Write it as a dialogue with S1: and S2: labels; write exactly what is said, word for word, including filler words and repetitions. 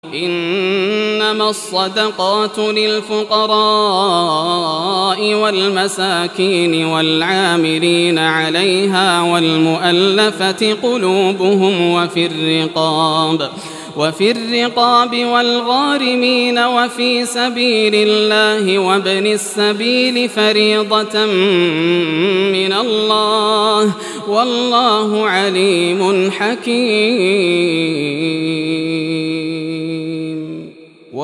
S1: إنما الصدقات للفقراء والمساكين والعاملين عليها والمؤلفة قلوبهم وفي الرقاب وفي الرقاب والغارمين وفي سبيل الله وابن السبيل فريضة من الله والله عليم حكيم.